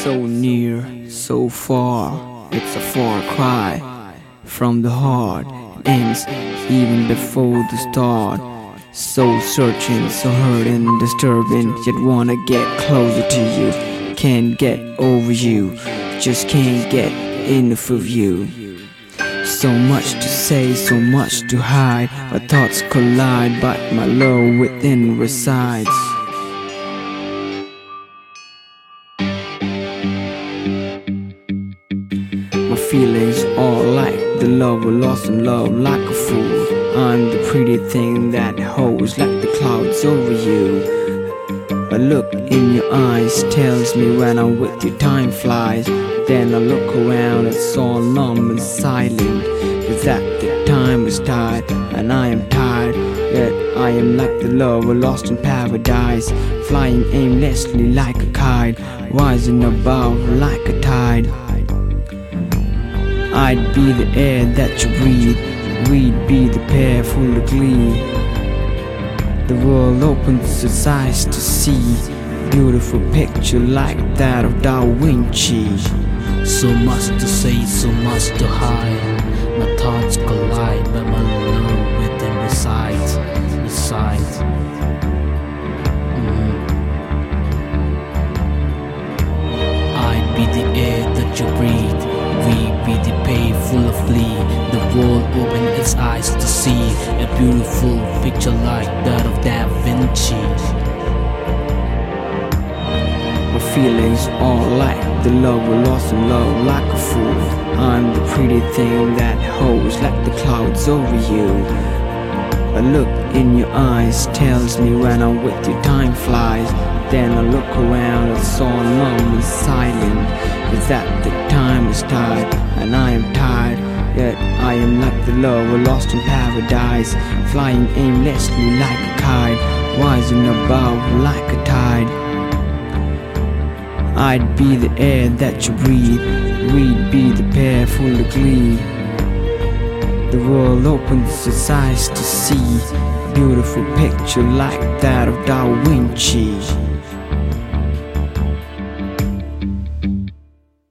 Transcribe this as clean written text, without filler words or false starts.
So near, so far, it's a far cry from the heart. It ends even before the start. So searching, so hurting, disturbing, yet wanna get closer to you. Can't get over you, just can't get enough of you. So much to say, so much to hide. My thoughts collide, but my love within resides. My feelings are like the lover lost in love like a fool. I'm the pretty thing that holds like the clouds over you. A look in your eyes tells me when I'm with you time flies. Then I look around, it's all numb and silent. Is that the time is tired and I am tired. Yet I am like the lover lost in paradise, flying aimlessly like a kite, rising above like a tide. I'd be the air that you breathe, we'd be the pair full of glee. The world opens its eyes to see a beautiful picture like that of Da Vinci. So much to say, so much to hide. My thoughts collide, but my love within resides. I'd be the air that you breathe, we'd be the pay full of glee. The world opens its eyes to see a beautiful picture like that of Da Vinci. My feelings are like the lover lost in love like a fool. I'm the pretty thing that holds like the clouds over you. A look in your eyes tells me when I'm with you time flies. Then I look around, it's all numb and silent. Is that the time is tired and I am tired. Yet I am like the lover lost in paradise, flying aimlessly like a kite, rising above like a tide. I'd be the air that you breathe, we'd be the pair full of glee. The world opens its eyes to see a beautiful picture like that of Da Vinci.